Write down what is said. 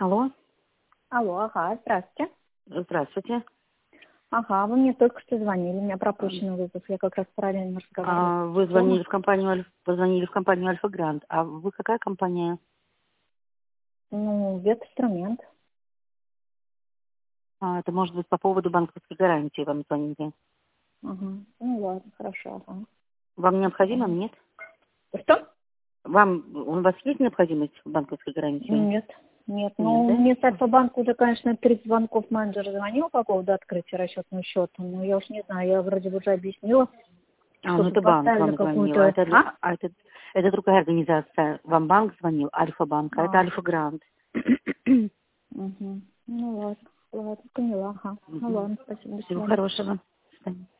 Алло. Алло, ага, здравствуйте. Здравствуйте. Ага, вы мне только что звонили, у меня пропущенный вызов, я как раз параллельно разговаривала. Вы звонили в компанию, позвонили в компанию Альфа Гранд. А вы какая компания? Ну, ветинструмент. Это может быть по поводу банковской гарантии вам звонили. Ага, ну ладно, хорошо, ага. Вам необходимо, нет? Что? У вас есть необходимость в банковской гарантии? Нет. Нет, Ну, да? мне с Альфа-банка уже, конечно, 30 звонков менеджер звонил по поводу открытия расчетного счета, но я уж не знаю, я вроде бы уже объяснила, Ну чтобы это банк поставили вам звонил. какую-то... Это другая организация. Вам банк звонил, Альфа-банк, а это Альфа Гранд. Угу. Ну ладно, поняла, ага. Ну ладно, спасибо, до Всего свидания. хорошего. До свидания.